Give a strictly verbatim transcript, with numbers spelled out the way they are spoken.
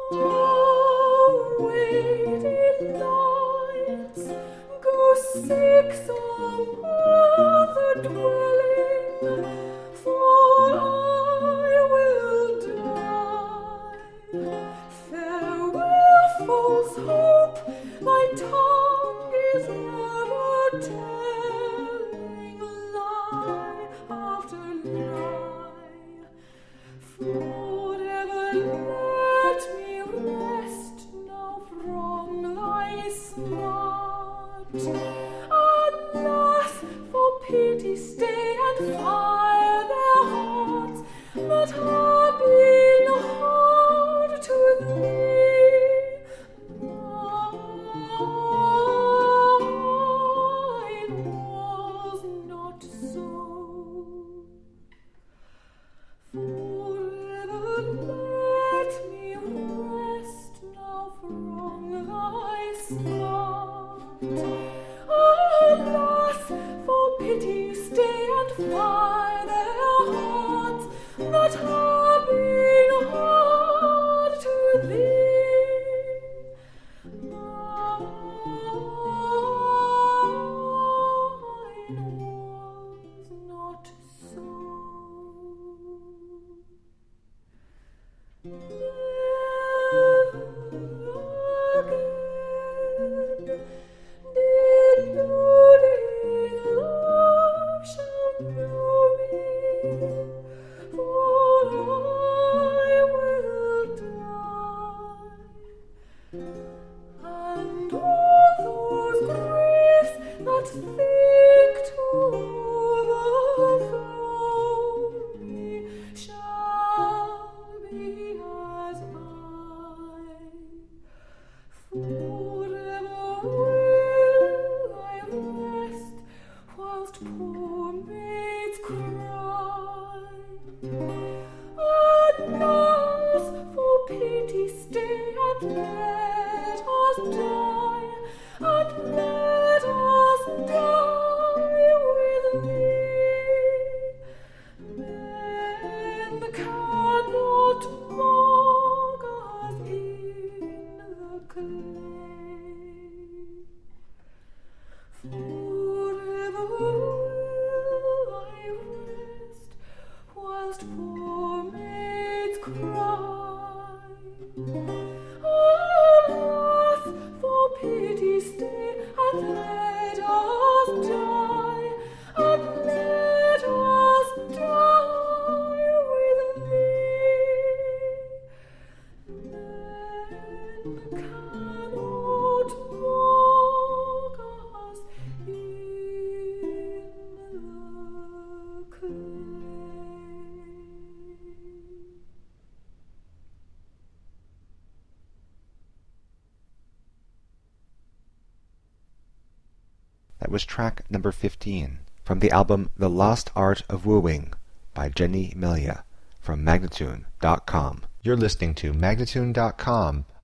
Away delights, go seek some other dwelling, for I will die. Farewell, false hope, thy tongue is ever telling lie after lie. Forever let me rest now from thy smart. Alas, for pity stay and fire their hearts that have been hard to thee. Mine was not so. Forever let me rest now from thy smart. Alas, for pity stay and fire their hearts that have been hard to thee. Mine was not so. And all those griefs that think to overthrow me shall be as I. Forever will I rest, whilst poor maids cry. Alas, for pity stay and let us die, and let us die with thee. Men cannot mock us in the clay. Forever will I rest, whilst poor maids cry. Alas, for pity stay and let us die, and let us die with thee. Men cannot mock us in the clay. That was track number fifteen from the album The Lost Art of Wooing by Jenny Melia from Magnatune dot com. You're listening to Magnatune dot com,